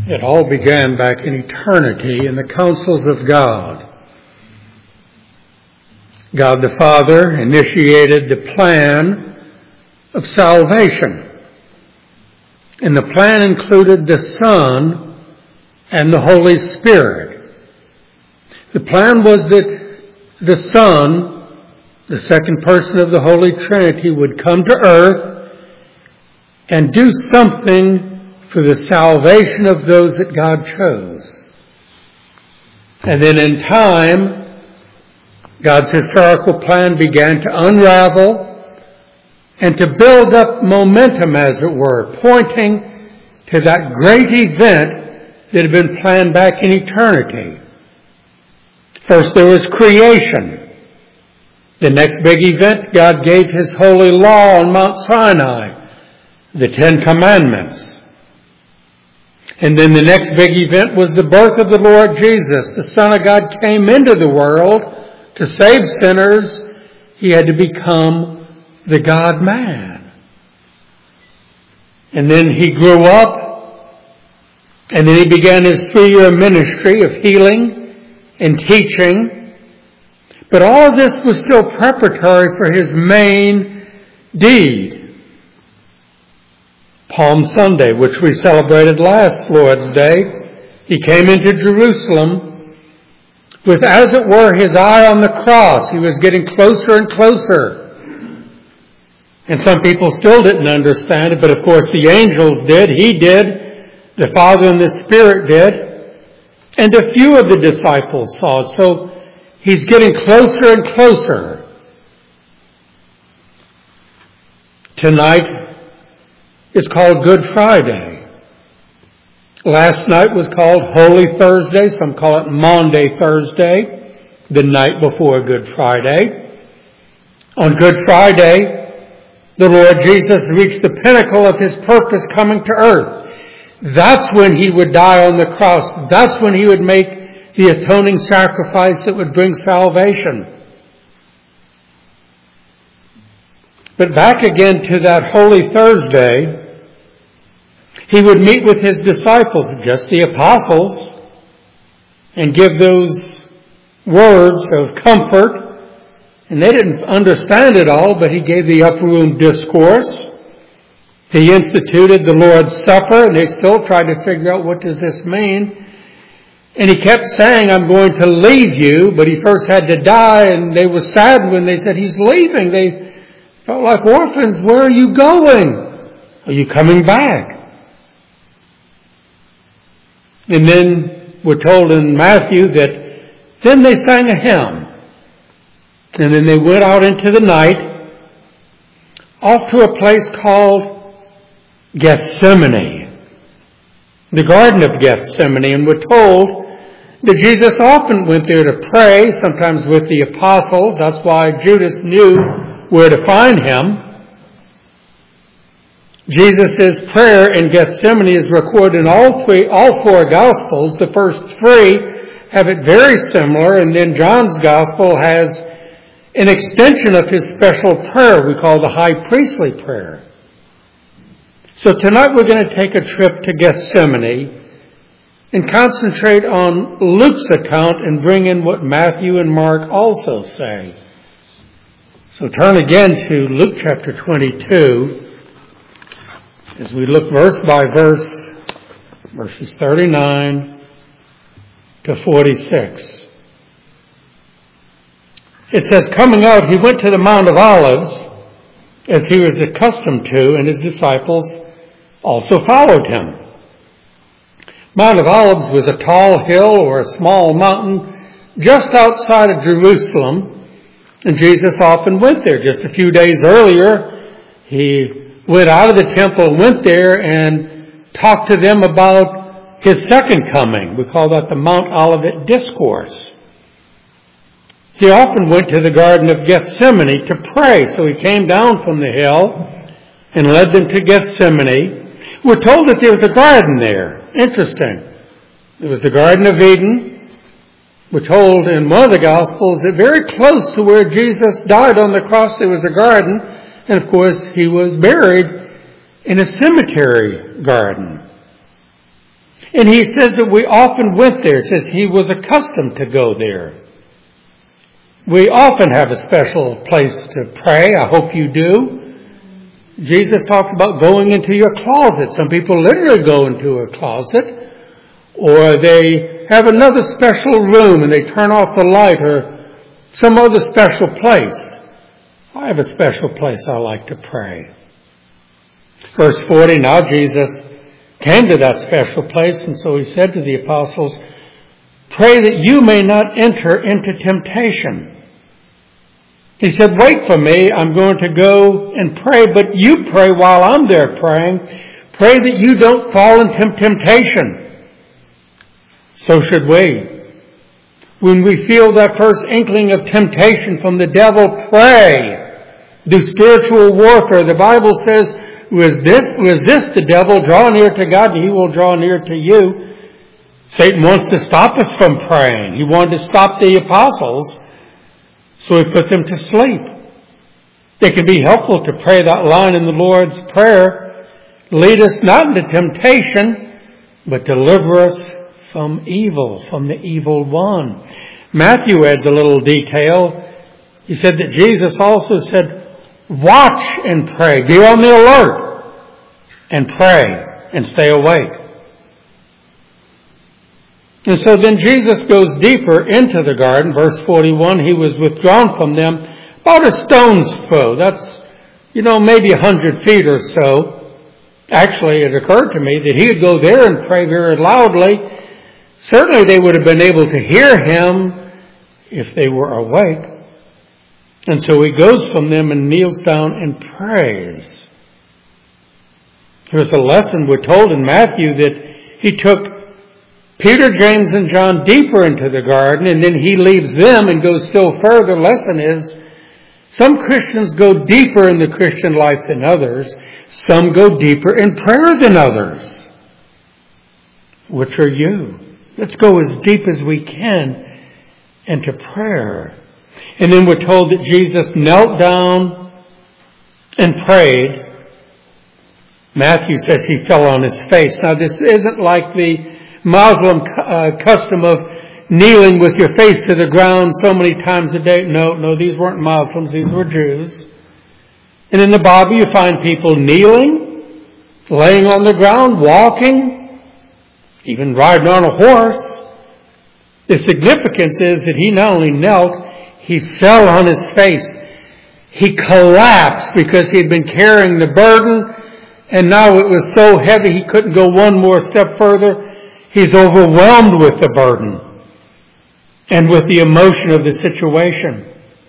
It all began back in eternity in the counsels of God. God the Father initiated the plan of salvation. And the plan included the Son and the Holy Spirit. The plan was that the Son, the second person of the Holy Trinity, would come to earth and do something for the salvation of those that God chose. And then in time, God's historical plan began to unravel and to build up momentum, as it were, pointing to that great event that had been planned back in eternity. First there was creation. The next big event, God gave His holy law on Mount Sinai, the Ten Commandments. And then the next big event was the birth of the Lord Jesus. The Son of God came into the world to save sinners. He had to become the God-man. And then He grew up, and then He began His 3-year ministry of healing and teaching. But all of this was still preparatory for His main deed. Palm Sunday, which we celebrated last Lord's Day, He came into Jerusalem with, as it were, His eye on the cross. He was getting closer and closer. And some people still didn't understand it, but of course the angels did. He did. The Father and the Spirit did. And a few of the disciples saw it. So He's getting closer and closer. Tonight is called Good Friday. Last night was called Holy Thursday. Some call it Maundy Thursday, the night before Good Friday. On Good Friday, the Lord Jesus reached the pinnacle of His purpose coming to earth. That's when He would die on the cross. That's when He would make the atoning sacrifice that would bring salvation. But back again to that Holy Thursday, He would meet with His disciples, just the apostles, and give those words of comfort. And they didn't understand it all, but He gave the upper room discourse. He instituted the Lord's Supper, and they still tried to figure out, what does this mean? And He kept saying, I'm going to leave you, but He first had to die, and they were saddened when they said, He's leaving. They felt like orphans. Where are you going? Are you coming back? And then we're told in Matthew that then they sang a hymn. And then they went out into the night, off to a place called Gethsemane, the Garden of Gethsemane. And we're told that Jesus often went there to pray, sometimes with the apostles. That's why Judas knew where to find Him. Jesus' prayer in Gethsemane is recorded in all 4 Gospels. The first 3 have it very similar, and then John's Gospel has an extension of his special prayer we call the high priestly prayer. So tonight we're going to take a trip to Gethsemane and concentrate on Luke's account and bring in what Matthew and Mark also say. So turn again to Luke chapter 22. As we look verse by verse, verses 39 to 46. It says, coming out, He went to the Mount of Olives, as He was accustomed to, and His disciples also followed Him. Mount of Olives was a tall hill or a small mountain just outside of Jerusalem, and Jesus often went there. Just a few days earlier, He went out of the temple, went there, and talked to them about His second coming. We call that the Mount Olivet Discourse. He often went to the Garden of Gethsemane to pray, so He came down from the hill and led them to Gethsemane. We're told that there was a garden there. Interesting. There was the Garden of Eden. We're told in one of the Gospels that very close to where Jesus died on the cross there was a garden. And of course, He was buried in a cemetery garden. And he says that we often went there. He says he was accustomed to go there. We often have a special place to pray. I hope you do. Jesus talked about going into your closet. Some people literally go into a closet. Or they have another special room and they turn off the light or some other special place. I have a special place I like to pray. Verse 40, now Jesus came to that special place, and so he said to the apostles, pray that you may not enter into temptation. He said, wait for me, I'm going to go and pray, but you pray while I'm there praying. Pray that you don't fall into temptation. So should we. When we feel that first inkling of temptation from the devil, pray. Do spiritual warfare. The Bible says, resist the devil, draw near to God, and he will draw near to you. Satan wants to stop us from praying. He wanted to stop the apostles, so he put them to sleep. It can be helpful to pray that line in the Lord's Prayer. Lead us not into temptation, but deliver us from evil, from the evil one. Matthew adds a little detail. He said that Jesus also said, watch and pray. Be on the alert and pray and stay awake. And so then Jesus goes deeper into the garden. Verse 41, he was withdrawn from them about a stone's throw. That's, maybe 100 feet or so. Actually, it occurred to me that he would go there and pray very loudly. Certainly they would have been able to hear him if they were awake. And so he goes from them and kneels down and prays. There's a lesson we're told in Matthew that he took Peter, James, and John deeper into the garden, and then he leaves them and goes still further. Lesson is, some Christians go deeper in the Christian life than others. Some go deeper in prayer than others. Which are you? Let's go as deep as we can into prayer. And then we're told that Jesus knelt down and prayed. Matthew says he fell on his face. Now this isn't like the Muslim custom of kneeling with your face to the ground so many times a day. No, these weren't Muslims, these were Jews. And in the Bible you find people kneeling, laying on the ground, walking, even riding on a horse. The significance is that he not only knelt, he fell on his face. He collapsed because he had been carrying the burden, and now it was so heavy he couldn't go one more step further. He's overwhelmed with the burden and with the emotion of the situation.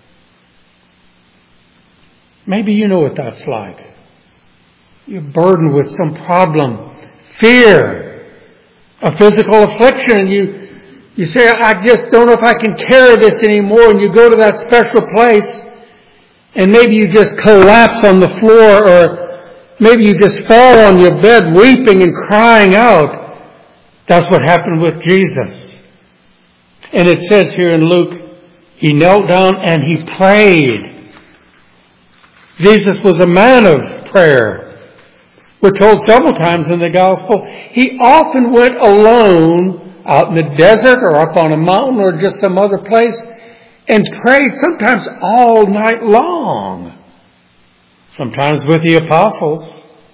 Maybe you know what that's like. You're burdened with some problem, fear, a physical affliction, and you say, I just don't know if I can carry this anymore, and you go to that special place, and maybe you just collapse on the floor, or maybe you just fall on your bed weeping and crying out. That's what happened with Jesus. And it says here in Luke, he knelt down and he prayed. Jesus was a man of prayer. We're told several times in the gospel, he often went alone out in the desert or up on a mountain or just some other place and prayed sometimes all night long. Sometimes with the apostles.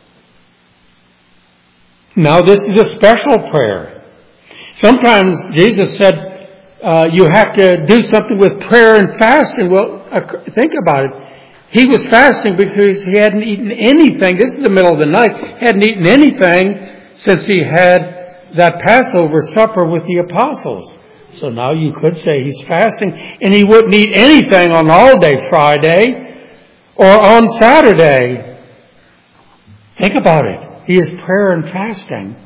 Now this is a special prayer. Sometimes Jesus said, you have to do something with prayer and fasting. Well, think about it. He was fasting because he hadn't eaten anything. This is the middle of the night. Hadn't eaten anything since he had that Passover supper with the apostles. So now you could say he's fasting, and he wouldn't eat anything on All Day Friday or on Saturday. Think about it. He is prayer and fasting.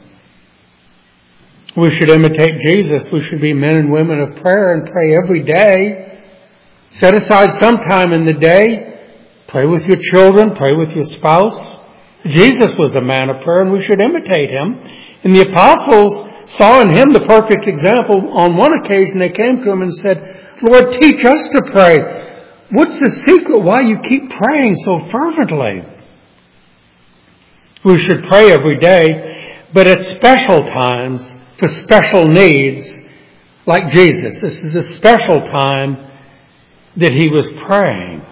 We should imitate Jesus. We should be men and women of prayer and pray every day. Set aside some time in the day. Pray with your children. Pray with your spouse. Jesus was a man of prayer, and we should imitate him. And the apostles saw in him the perfect example. On one occasion they came to him and said, Lord, teach us to pray. What's the secret why you keep praying so fervently? We should pray every day. but at special times for special needs like Jesus. This is a special time that he was praying.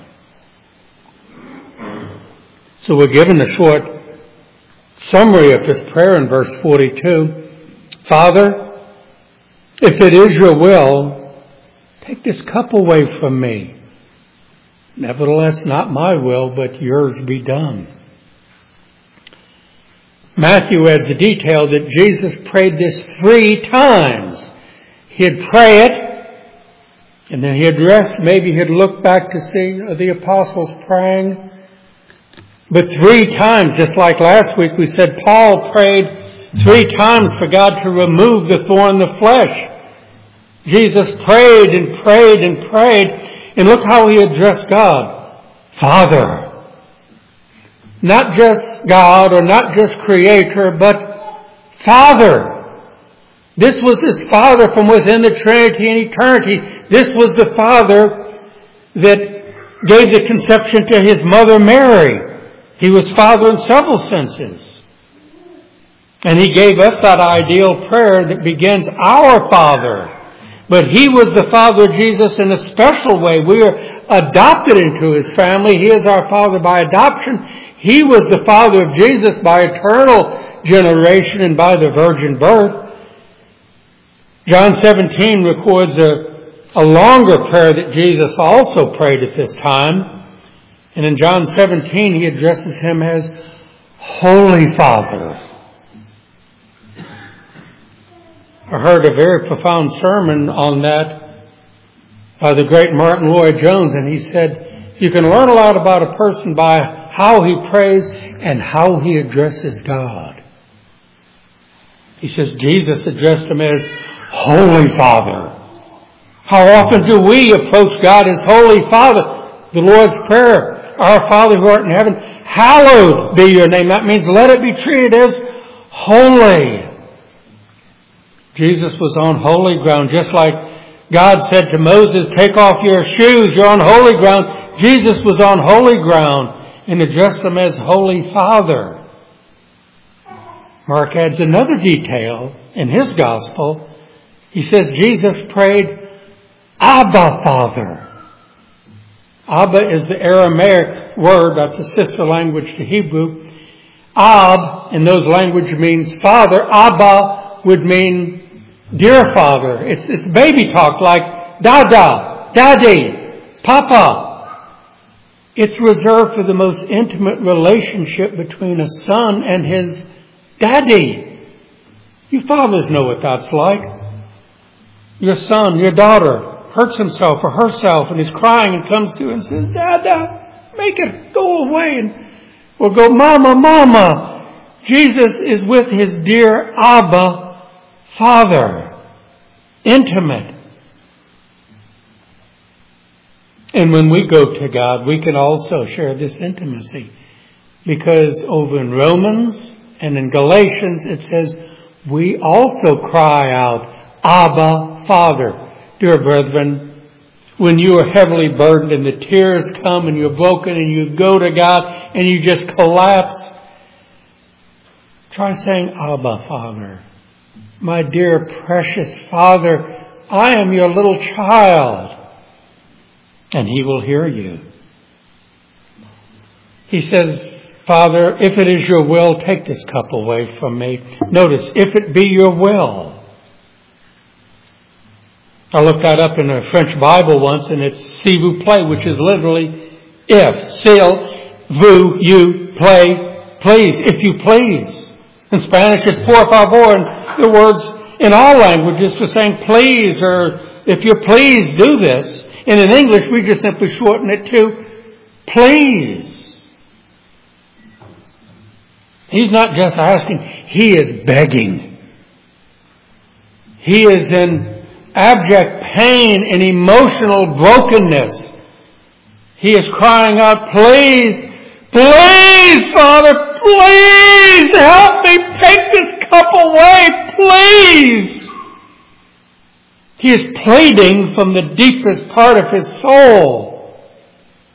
So we're given a short summary of his prayer in verse 42. Father, if it is your will, take this cup away from me. Nevertheless, not my will, but yours be done. Matthew adds a detail that Jesus prayed this 3 times. He'd pray it, and then he'd rest. Maybe he'd look back to see the apostles praying. But 3 times, just like last week, we said Paul prayed 3 times for God to remove the thorn in the flesh. Jesus prayed and prayed and prayed, and look how he addressed God. Father. Not just God or not just Creator, but Father. This was his Father from within the Trinity and eternity. This was the Father that gave the conception to his mother Mary. He was Father in several senses. And he gave us that ideal prayer that begins, Our Father. But he was the Father of Jesus in a special way. We are adopted into his family. He is our Father by adoption. He was the Father of Jesus by eternal generation and by the virgin birth. John 17 records a longer prayer that Jesus also prayed at this time. And in John 17, he addresses him as Holy Father. I heard a very profound sermon on that by the great Martin Lloyd-Jones, and he said, you can learn a lot about a person by how he prays and how he addresses God. He says Jesus addressed him as Holy Father. How often do we approach God as Holy Father? The Lord's Prayer, Our Father who art in heaven, hallowed be your name. That means let it be treated as holy. Jesus was on holy ground, just like God said to Moses, take off your shoes, you're on holy ground. Jesus was on holy ground and addressed them as Holy Father. Mark adds another detail in his gospel. He says Jesus prayed, Abba, Father. Abba is the Aramaic word, that's a sister language to Hebrew. Ab in those languages means father. Abba would mean dear Father. It's baby talk like Dada, Daddy, Papa. It's reserved for the most intimate relationship between a son and his daddy. You fathers know what that's like. Your son, your daughter hurts himself or herself and is crying and comes to you and says, Dada, make it go away. And we'll go, Mama, Mama. Jesus is with his dear Abba Father. Intimate. And when we go to God, we can also share this intimacy. Because over in Romans and in Galatians, it says, we also cry out, Abba, Father. Dear brethren, when you are heavily burdened and the tears come and you're broken and you go to God and you just collapse, try saying, Abba, Father. My dear, precious Father, I am your little child. And he will hear you. He says, Father, if it is your will, take this cup away from me. Notice, if it be your will. I looked that up in a French Bible once, and it's s'il vous plaît, which is literally if. S'il vous you play, please, if you please. In Spanish, it's por favor, and the words in all languages for saying please, or if you please do this. And in English, we just simply shorten it to please. He's not just asking, he is begging. He is in abject pain and emotional brokenness. He is crying out, please, please, Father, please help me, take this cup away, please. He is pleading from the deepest part of his soul.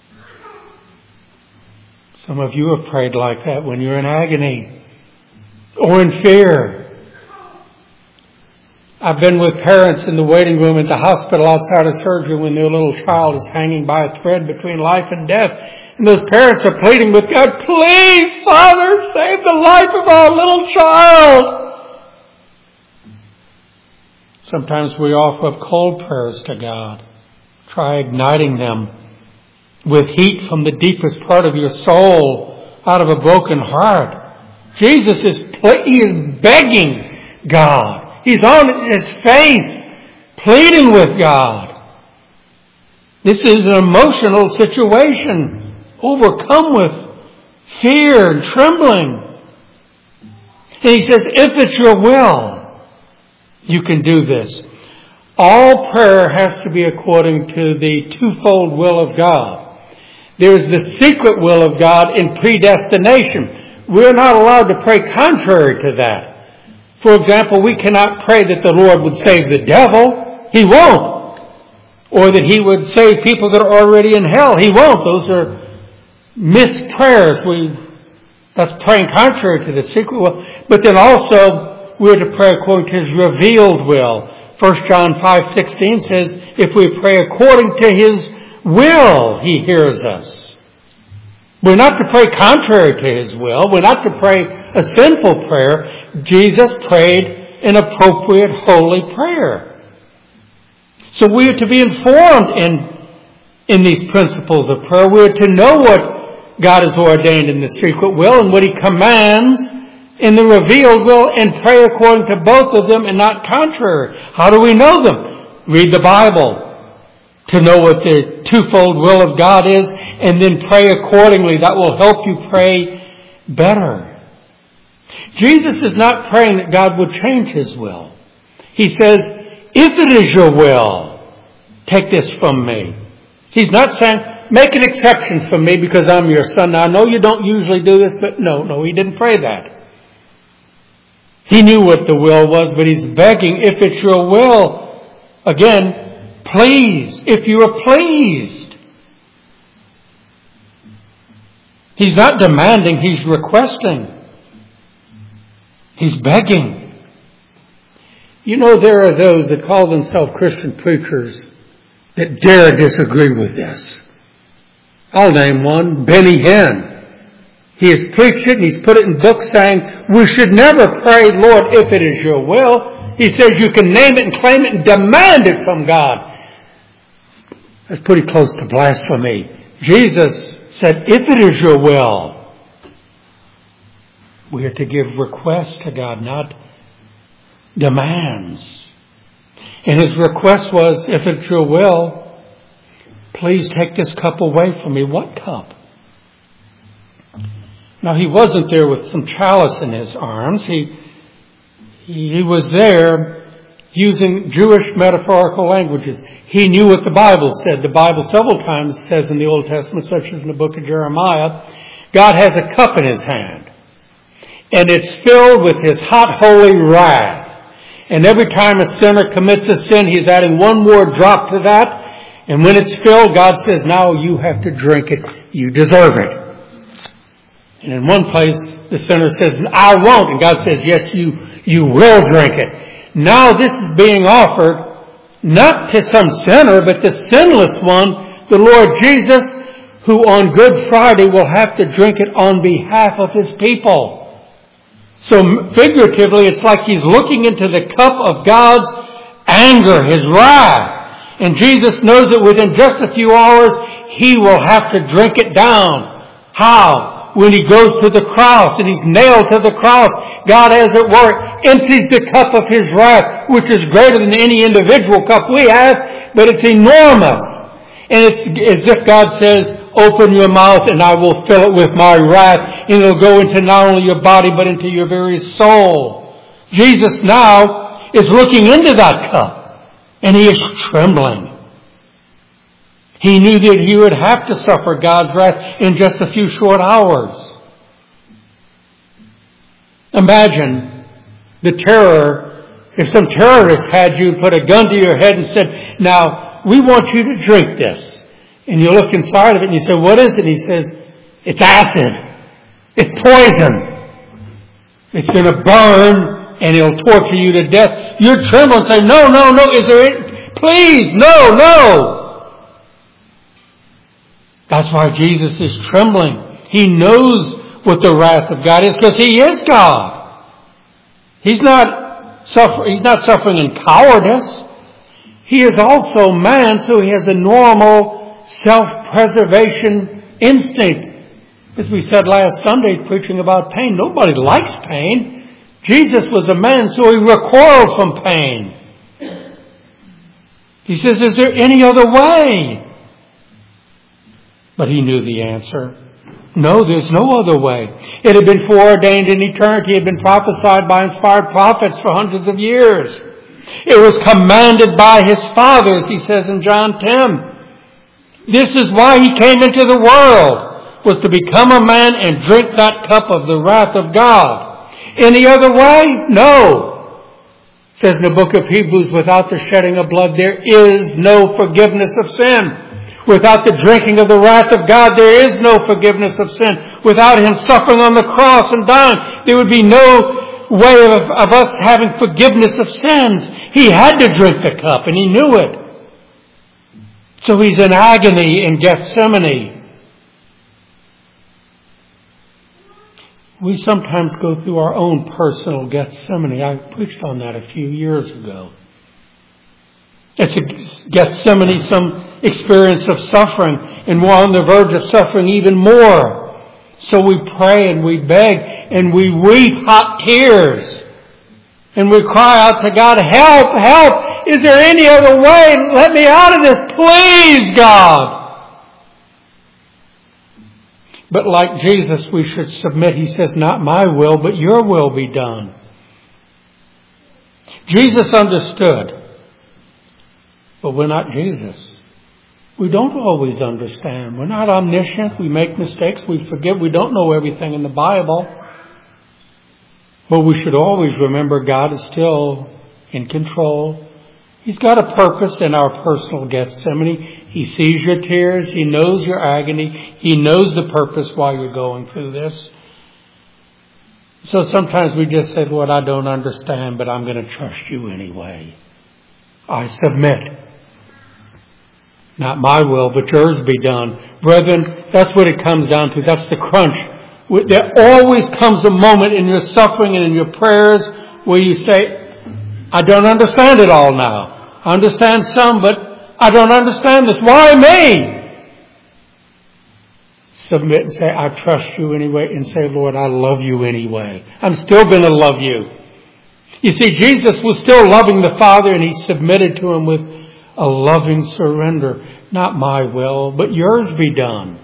Some of you have prayed like that when you're in agony. or in fear. I've been with parents in the waiting room at the hospital outside of surgery when their little child is hanging by a thread between life and death. And those parents are pleading with God, please, Father, save the life of our little child. Sometimes we offer up cold prayers to God. Try igniting them with heat from the deepest part of your soul out of a broken heart. Jesus is begging God. He's on his face, pleading with God. This is an emotional situation, overcome with fear and trembling. And he says, if it's your will, you can do this. All prayer has to be according to the twofold will of God. There's the secret will of God in predestination. We're not allowed to pray contrary to that. For example, we cannot pray that the Lord would save the devil. He won't. Or that He would save people that are already in hell. He won't. Those are missed prayers. That's praying contrary to the secret will. But then also, we're to pray according to His revealed will. 1 John 5:16 says, if we pray according to His will, He hears us. We're not to pray contrary to His will. We're not to pray a sinful prayer. Jesus prayed an appropriate holy prayer. So we are to be informed in these principles of prayer. We are to know what God has ordained in the secret will and what He commands in the revealed will, and pray according to both of them and not contrary. How do we know them? Read the Bible to know what the twofold will of God is, and then pray accordingly. That will help you pray better. Jesus is not praying that God would change His will. He says, if it is your will, take this from me. He's not saying, make an exception for me because I'm your son. Now, I know you don't usually do this, but no, He didn't pray that. He knew what the will was, but He's begging, if it's your will, again, please, if you are pleased. He's not demanding, He's requesting. He's begging. You know, there are those that call themselves Christian preachers that dare disagree with this. I'll name one, Benny Hinn. He has preached it and he's put it in books saying, we should never pray, Lord, if it is your will. He says you can name it and claim it and demand it from God. That's pretty close to blasphemy. Jesus said, if it is your will, we are to give requests to God, not demands. And His request was, if it's your will, please take this cup away from me. What cup? Now, He wasn't there with some chalice in His arms. He was there using Jewish metaphorical languages. He knew what the Bible said. The Bible several times says in the Old Testament, such as in the book of Jeremiah, God has a cup in His hand. And it's filled with His hot, holy wrath. And every time a sinner commits a sin, He's adding one more drop to that. And when it's filled, God says, now you have to drink it. You deserve it. And in one place, the sinner says, I won't. And God says, yes, you will drink it. Now this is being offered not to some sinner, but the sinless one, the Lord Jesus, who on Good Friday will have to drink it on behalf of His people. So figuratively, it's like He's looking into the cup of God's anger, His wrath. And Jesus knows that within just a few hours, He will have to drink it down. How? When He goes to the cross and He's nailed to the cross, God, as it were, empties the cup of His wrath, which is greater than any individual cup we have, but it's enormous. And it's as if God says, open your mouth and I will fill it with my wrath. And it'll go into not only your body, but into your very soul. Jesus now is looking into that cup. And He is trembling. He knew that He would have to suffer God's wrath in just a few short hours. Imagine the terror. If some terrorist had you, put a gun to your head and said, now, we want you to drink this. And you look inside of it and you say, what is it? And he says, it's acid. It's poison. It's going to burn and it'll torture you to death. You're trembling saying, no, no, no, is there any? Please, no, no. That's why Jesus is trembling. He knows what the wrath of God is because He is God. He's not suffering in cowardice. He is also man, so He has a normal self-preservation instinct. As we said last Sunday, preaching about pain, nobody likes pain. Jesus was a man, so He recoiled from pain. He says, is there any other way? But He knew the answer. No, there's no other way. It had been foreordained in eternity. It had been prophesied by inspired prophets for hundreds of years. It was commanded by His Father, as He says in John 10. This is why He came into the world, was to become a man and drink that cup of the wrath of God. Any other way? No. It says in the book of Hebrews, without the shedding of blood, there is no forgiveness of sin. Without the drinking of the wrath of God, there is no forgiveness of sin. Without Him suffering on the cross and dying, there would be no way of us having forgiveness of sins. He had to drink the cup, and He knew it. So He's in agony in Gethsemane. We sometimes go through our own personal Gethsemane. I preached on that a few years ago. It's a Gethsemane, some experience of suffering, and we're on the verge of suffering even more. So we pray and we beg and we weep hot tears. And we cry out to God, help, help! Is there any other way? Let me out of this, please, God! But like Jesus, we should submit. He says, not my will, but your will be done. Jesus understood. But we're not Jesus. We don't always understand. We're not omniscient. We make mistakes. We forget. We don't know everything in the Bible. But we should always remember God is still in control. He's got a purpose in our personal Gethsemane. He sees your tears. He knows your agony. He knows the purpose why you're going through this. So sometimes we just say, Lord, I don't understand, but I'm going to trust you anyway. I submit. Not my will, but yours be done. Brethren, that's what it comes down to. That's the crunch. There always comes a moment in your suffering and in your prayers where you say, I don't understand it all now. I understand some, but I don't understand this. Why me? Submit and say, I trust you anyway. And say, Lord, I love you anyway. I'm still going to love you. You see, Jesus was still loving the Father, and He submitted to Him with a loving surrender. Not my will, but yours be done.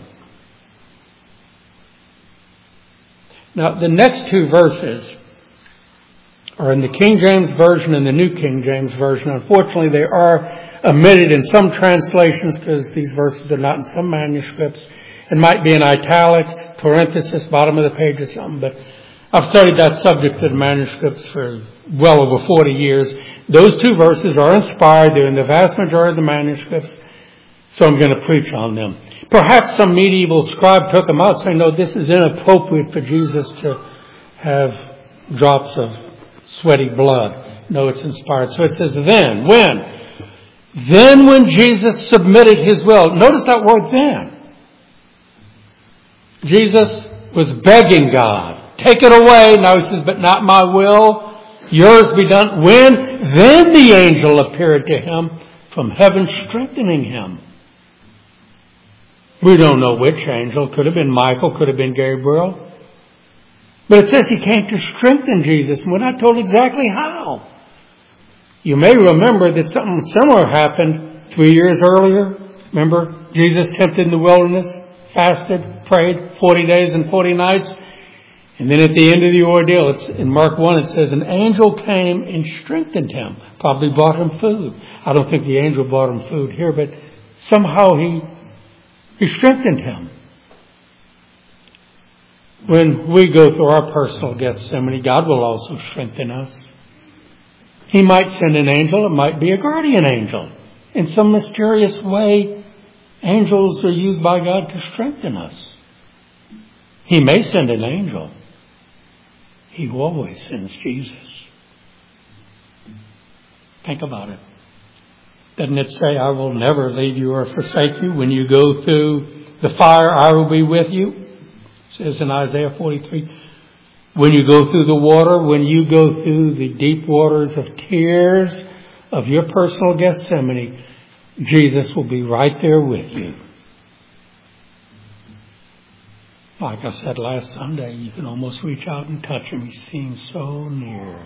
Now, the next two verses are in the King James Version and the New King James Version. Unfortunately, they are omitted in some translations because these verses are not in some manuscripts. It might be in italics, parenthesis, bottom of the page or something, but I've studied that subject in manuscripts for well over 40 years. Those two verses are inspired. They're in the vast majority of the manuscripts, so I'm going to preach on them. Perhaps some medieval scribe took them out saying, no, this is inappropriate for Jesus to have drops of sweaty blood. No, it's inspired. So it says, then, when? Then when Jesus submitted His will. Notice that word then. Jesus was begging God, take it away. Now He says, but not my will, yours be done. When? Then the angel appeared to Him from heaven, strengthening Him. We don't know which angel. Could have been Michael, could have been Gabriel. But it says He came to strengthen Jesus, and we're not told exactly how. You may remember that something similar happened 3 years earlier. Remember, Jesus tempted in the wilderness, fasted, prayed 40 days and 40 nights. And then at the end of the ordeal, in Mark 1, it says, an angel came and strengthened Him. Probably brought Him food. I don't think the angel brought Him food here, but somehow He strengthened Him. When we go through our personal Gethsemane, God will also strengthen us. He might send an angel. It might be a guardian angel. In some mysterious way, angels are used by God to strengthen us. He may send an angel. He who always sins Jesus. Think about it. Doesn't it say, I will never leave you or forsake you? When you go through the fire, I will be with you. It says in Isaiah 43. When you go through the water, when you go through the deep waters of tears of your personal Gethsemane, Jesus will be right there with you. Like I said last Sunday, you can almost reach out and touch him. He seems so near.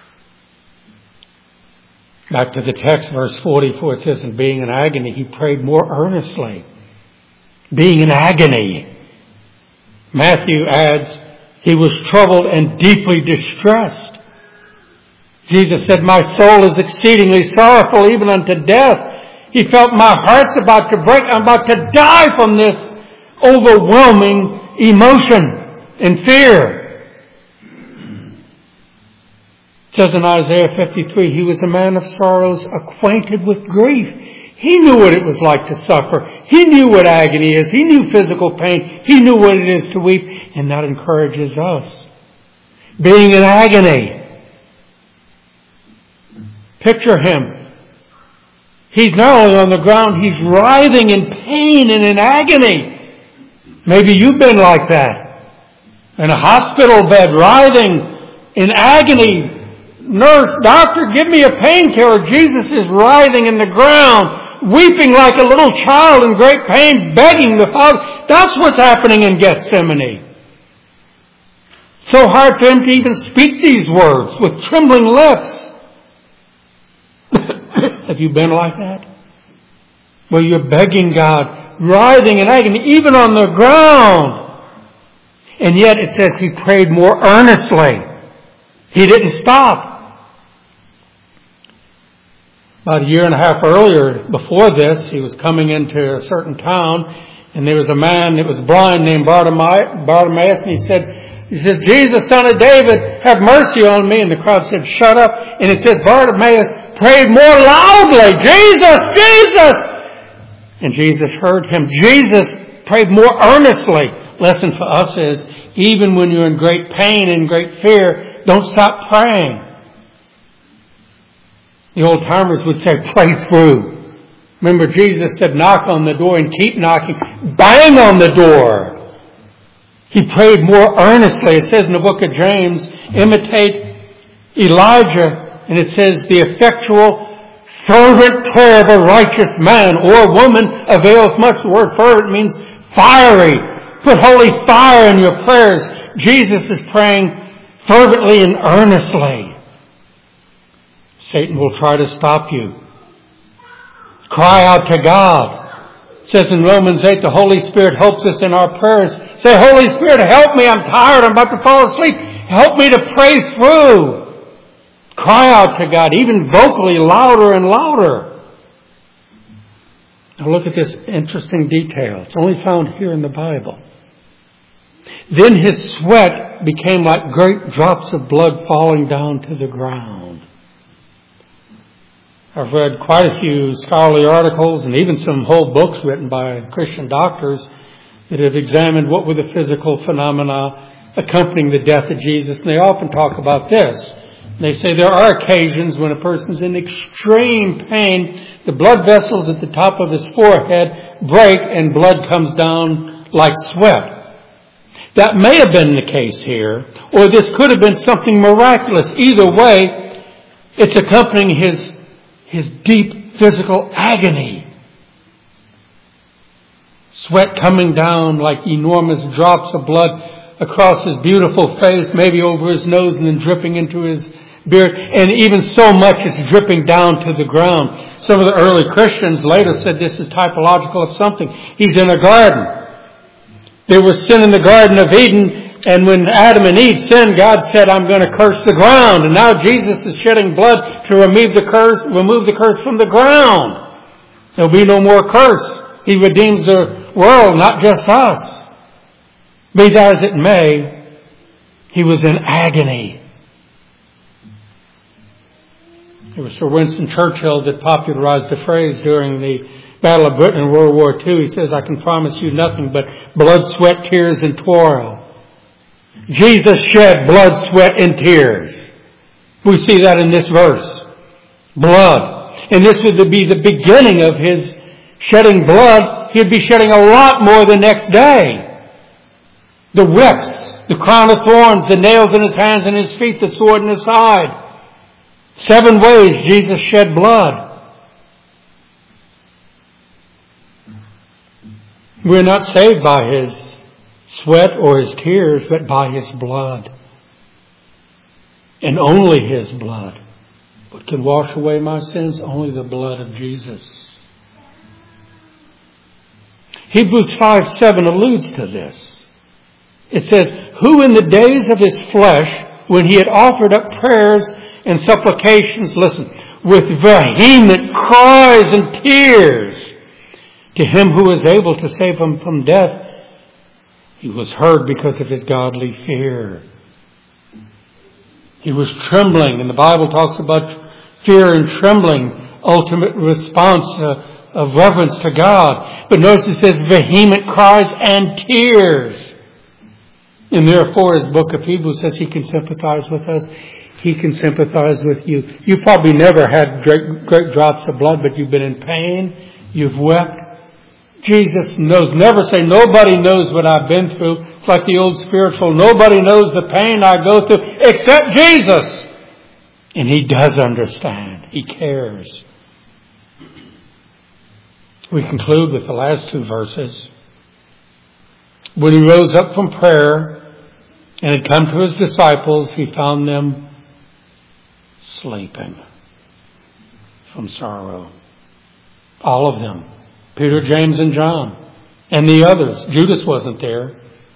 Back to the text, verse 44, it says, and being in agony, he prayed more earnestly. Being in agony. Matthew adds, he was troubled and deeply distressed. Jesus said, my soul is exceedingly sorrowful, even unto death. He felt my heart's about to break. I'm about to die from this overwhelming emotion and fear. It says in Isaiah 53, he was a man of sorrows, acquainted with grief. He knew what it was like to suffer. He knew what agony is. He knew physical pain. He knew what it is to weep. And that encourages us. Being in agony. Picture him. He's not only on the ground, he's writhing in pain and in agony. Maybe you've been like that. In a hospital bed, writhing in agony. Nurse, doctor, give me a painkiller. Jesus is writhing in the ground, weeping like a little child in great pain, begging the Father. That's what's happening in Gethsemane. So hard for him to even speak these words with trembling lips. Have you been like that? Where you're begging God, writhing in agony, even on the ground. And yet it says he prayed more earnestly. He didn't stop. About a year and a half earlier, before this, he was coming into a certain town, and there was a man that was blind named Bartimaeus, and he says, Jesus, son of David, have mercy on me. And the crowd said, shut up. And it says Bartimaeus prayed more loudly, Jesus, Jesus! And Jesus heard him. Jesus prayed more earnestly. Lesson for us is, even when you're in great pain and great fear, don't stop praying. The old timers would say, pray through. Remember, Jesus said, knock on the door and keep knocking. Bang on the door. He prayed more earnestly. It says in the book of James, imitate Elijah. And it says, the effectual, fervent prayer of a righteous man or woman avails much. The word fervent means fiery. Put holy fire in your prayers. Jesus is praying fervently and earnestly. Satan will try to stop you. Cry out to God. It says in Romans 8, the Holy Spirit helps us in our prayers. Say, Holy Spirit, help me. I'm tired. I'm about to fall asleep. Help me to pray through. Cry out to God, even vocally, louder and louder. Now look at this interesting detail. It's only found here in the Bible. Then his sweat became like great drops of blood falling down to the ground. I've read quite a few scholarly articles and even some whole books written by Christian doctors that have examined what were the physical phenomena accompanying the death of Jesus. And they often talk about this. They say there are occasions when a person's in extreme pain, the blood vessels at the top of his forehead break and blood comes down like sweat. That may have been the case here, or this could have been something miraculous. Either way, it's accompanying his deep physical agony. Sweat coming down like enormous drops of blood across his beautiful face, maybe over his nose and then dripping into his beard. And even so much it's dripping down to the ground. Some of the early Christians later said this is typological of something. He's in a garden. There was sin in the Garden of Eden, and when Adam and Eve sinned, God said, I'm going to curse the ground. And now Jesus is shedding blood to remove the curse from the ground. There'll be no more curse. He redeems the world, not just us. Be that as it may, he was in agony. It was Sir Winston Churchill that popularized the phrase during the Battle of Britain in World War II. He says, I can promise you nothing but blood, sweat, tears, and toil. Jesus shed blood, sweat, and tears. We see that in this verse. Blood. And this would be the beginning of His shedding blood. He'd be shedding a lot more the next day. The whips, the crown of thorns, the nails in His hands and His feet, the sword in His side. 7 ways Jesus shed blood. We're not saved by His sweat or His tears, but by His blood. And only His blood. What can wash away my sins? Only the blood of Jesus. Hebrews 5:7 alludes to this. It says, who in the days of His flesh, when He had offered up prayers and supplications, listen, with vehement cries and tears, to Him who is able to save him from death, He was heard because of His godly fear. He was trembling, and the Bible talks about fear and trembling, ultimate response of reverence to God. But notice it says vehement cries and tears. And therefore, as the book of Hebrews says, He can sympathize with us. He can sympathize with you. You've probably never had great drops of blood, but you've been in pain. You've wept. Jesus knows. Never say, nobody knows what I've been through. It's like the old spiritual, nobody knows the pain I go through except Jesus. And He does understand. He cares. We conclude with the last 2 verses. When He rose up from prayer and had come to His disciples, He found them sleeping from sorrow. All of them. Peter, James, and John. And the others. Judas wasn't there.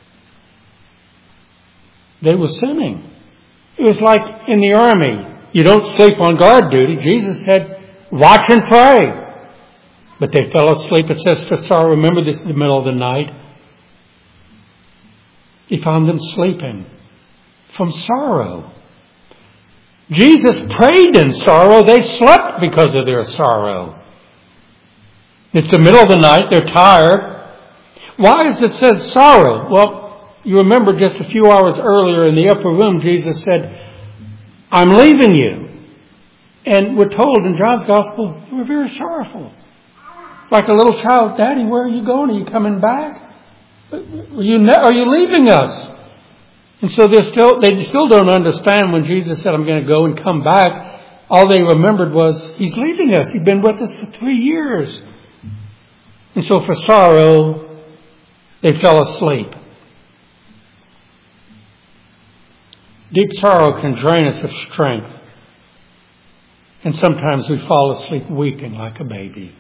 They were sinning. It was like in the army. You don't sleep on guard duty. Jesus said, watch and pray. But they fell asleep. It says for sorrow. Remember, this is the middle of the night. He found them sleeping from sorrow. Jesus prayed in sorrow. They slept because of their sorrow. It's the middle of the night. They're tired. Why is it said sorrow? Well, you remember just a few hours earlier in the upper room, Jesus said, I'm leaving you. And we're told in John's Gospel, they were very sorrowful. Like a little child, Daddy, where are you going? Are you coming back? Are you leaving us? And so they still don't understand when Jesus said, I'm going to go and come back. All they remembered was, He's leaving us. He's been with us for 3 years. And so for sorrow, they fell asleep. Deep sorrow can drain us of strength. And sometimes we fall asleep weeping like a baby.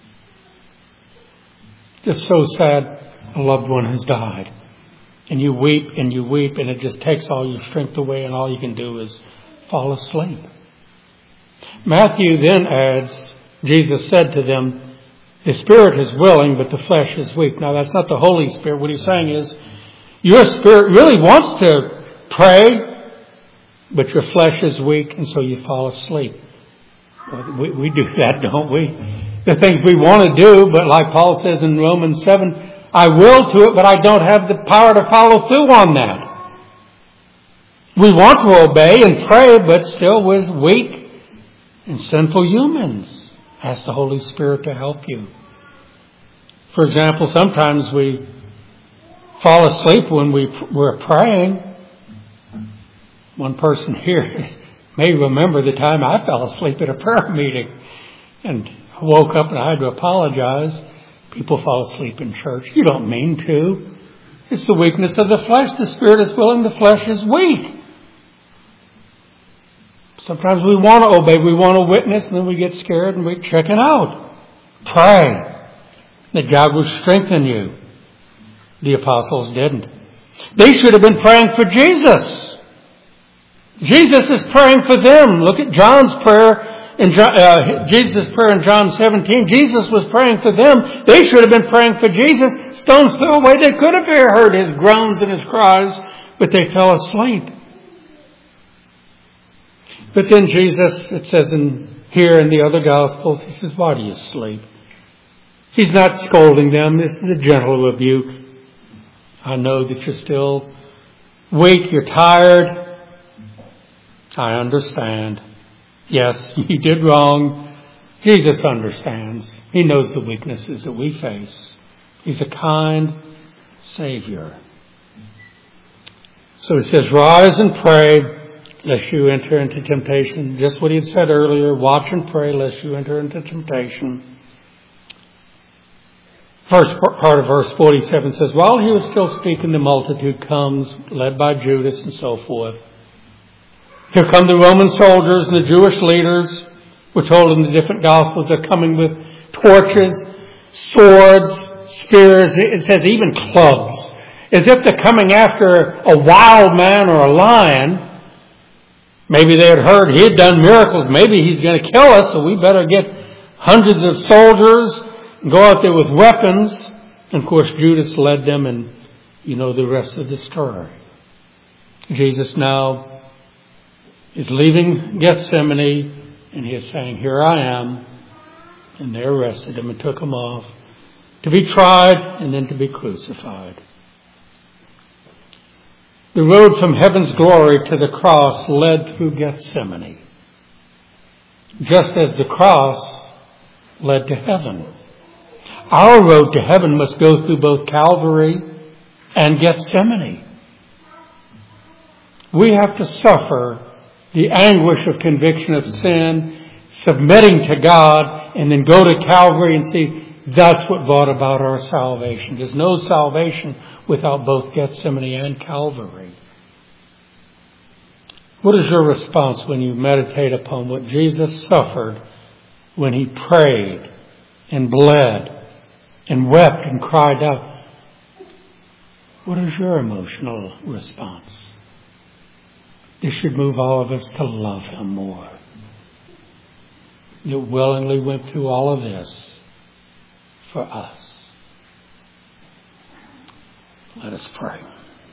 Just so sad a loved one has died. And you weep and you weep and it just takes all your strength away and all you can do is fall asleep. Matthew then adds, Jesus said to them, the spirit is willing, but the flesh is weak. Now that's not the Holy Spirit. What He's saying is, your spirit really wants to pray, but your flesh is weak, and so you fall asleep. Well, we do that, don't we? The things we want to do, but like Paul says in Romans 7, I will to it, but I don't have the power to follow through on that. We want to obey and pray, but still we're weak and sinful humans. Ask the Holy Spirit to help you. For example, sometimes we fall asleep when we're praying. One person here may remember the time I fell asleep at a prayer meeting and woke up and I had to apologize. People fall asleep in church. You don't mean to. It's the weakness of the flesh. The spirit is willing, the flesh is weak. Sometimes we want to obey, we want to witness, and then we get scared and we check it out. Pray that God will strengthen you. The apostles didn't. They should have been praying for Jesus. Jesus is praying for them. Look at John's prayer, Jesus' prayer in John 17. Jesus was praying for them. They should have been praying for Jesus. Stones throw away. They could have heard His groans and His cries, but they fell asleep. But then Jesus, it says here in the other Gospels, He says, why do you sleep? He's not scolding them. This is a gentle rebuke. I know that you're still weak, you're tired. I understand. Yes, you did wrong. Jesus understands. He knows the weaknesses that we face. He's a kind Savior. So he says, rise and pray, lest you enter into temptation. Just what he had said earlier, watch and pray, lest you enter into temptation. First part of verse 47 says, while he was still speaking, the multitude comes, led by Judas and so forth. Here come the Roman soldiers and the Jewish leaders. We're told in the different Gospels they're coming with torches, swords, spears. It says even clubs. As if they're coming after a wild man or a lion. Maybe they had heard he had done miracles. Maybe he's going to kill us, so we better get hundreds of soldiers and go out there with weapons. And of course, Judas led them, and you know the rest of the story. Jesus now is leaving Gethsemane, and he is saying, here I am. And they arrested him and took him off to be tried and then to be crucified. The road from heaven's glory to the cross led through Gethsemane, just as the cross led to heaven. Our road to heaven must go through both Calvary and Gethsemane. We have to suffer the anguish of conviction of sin, submitting to God, and then go to Calvary and see that's what brought about our salvation. There's no salvation without both Gethsemane and Calvary. What is your response when you meditate upon what Jesus suffered when he prayed and bled and wept and cried out? What is your emotional response? This should move all of us to love him more. You willingly went through all of this for us. Let us pray.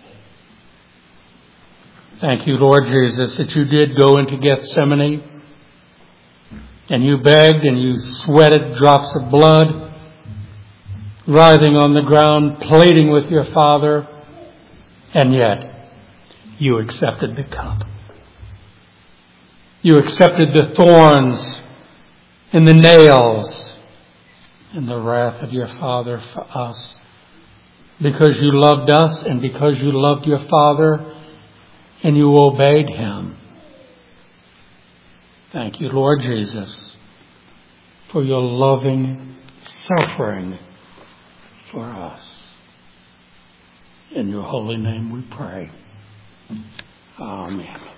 Thank you, Lord Jesus, that you did go into Gethsemane and you begged and you sweated drops of blood, writhing on the ground, pleading with your Father, and yet you accepted the cup. You accepted the thorns and the nails and the wrath of your Father for us. Because you loved us and because you loved your Father and you obeyed him. Thank you, Lord Jesus, for your loving suffering for us. In your holy name we pray. Amen.